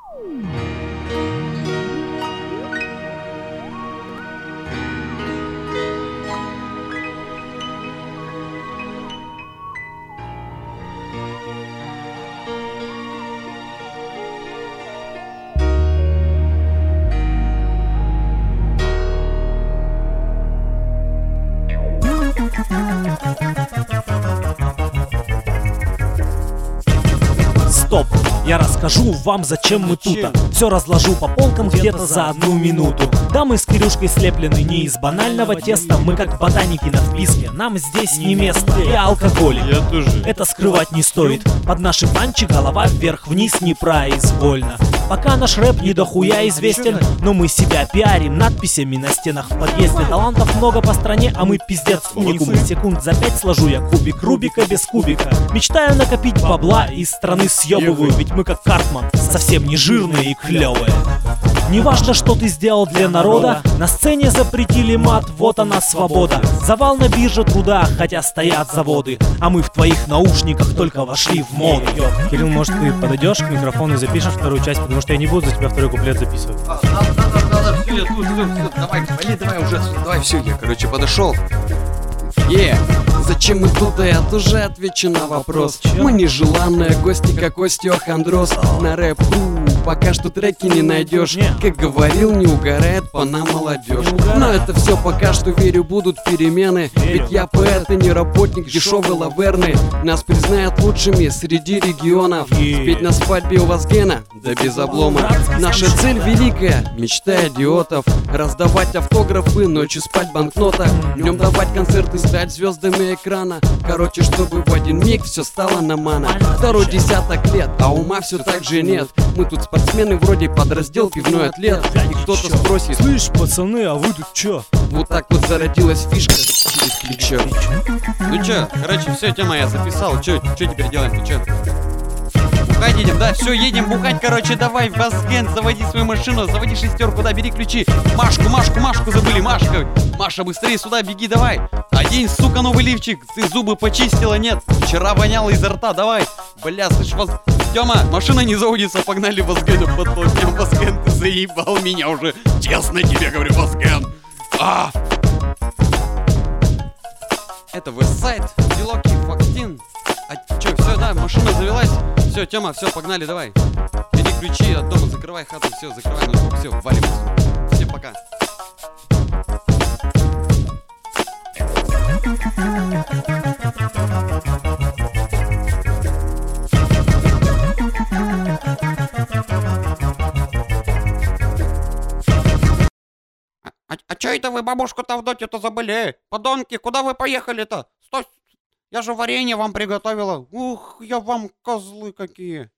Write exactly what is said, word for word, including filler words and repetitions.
Стоп! Я расскажу вам, зачем мы тут. Все разложу по полкам где-то за одну минуту. Да, мы с Кирюшкой слеплены не из банального теста. Мы как ботаники на вписке, нам здесь не место. И алкоголь, Я тоже. это скрывать не стоит. Под наши панчи голова вверх-вниз непроизвольно. Пока наш рэп не дохуя известен, но мы себя пиарим надписями на стенах в подъезде. Талантов много по стране, а мы пиздец уникум. Секунд за пять сложу я кубик Рубика без кубика. Мечтаю накопить бабла, из страны съебываю. Ведь мы как Картман, совсем не жирные и клевые. Неважно, что ты сделал для народа, на сцене запретили мат, вот она свобода. Завал на бирже труда, хотя стоят заводы, а мы в твоих наушниках только вошли в моду. Кирилл, может, ты подойдешь к микрофону и запишешь вторую часть, потому что я не буду за тебя второй куплет записывать. А, надо, надо, надо, все, я тут, все, все, давай, вали, давай уже, давай, все, я, короче, подошел. Е, зачем мы тут, я тоже отвечу на вопрос. Мы нежеланные гости, как Костя Хандрос. На рэп, пока что треки не найдешь. Как говорил, не угорает по нам молодежь. Но это все пока что, верю, будут перемены. Ведь я поэт и не работник дешевой лаверны. Нас признают лучшими среди регионов. Спеть на свадьбе у вас Гена, да без облома. Наша цель великая, мечта идиотов. Раздавать автографы, ночью спать банкнота. Днем давать концерты, стать звездами экрана. Короче, чтобы в один миг все стало на мана. Второй десяток лет, а ума все так же нет. Мы тут спортсмены вроде подраздел пивной атлет. И кто-то спросит: слышь, пацаны, а вы тут чё? Вот так вот зародилась фишка через плечо. Ну чё, короче, все, тема я записал. Чё, чё теперь делаем, ты чё? Бухать едем, да? Все, едем бухать, короче, давай, Вазген, заводи свою машину, заводи шестерку, да, бери ключи. Машку, Машку, Машку забыли, Машка. Маша, быстрее сюда, беги, давай. Одень, сука, новый лифчик. Ты зубы почистила, нет? Вчера воняло изо рта, давай. Бля, слышь, Ваз... Тёма, машина не заводится, погнали Вазгену подтолкнем. Вазген, ты заебал меня уже. Честно тебе говорю, Вазген. А! Это Вестсайд, Дилоки, Фактин. А чё, все, да, машина завелась. Все, Тёма, все, погнали, давай. Бери ключи от дома, закрывай хату, все, закрывай ноутбук, все, валим. Всем пока. А, а чё это вы бабушку-то в доте-то забыли? Подонки, куда вы поехали-то? Стой, я же варенье вам приготовила. Ух, я вам козлы какие.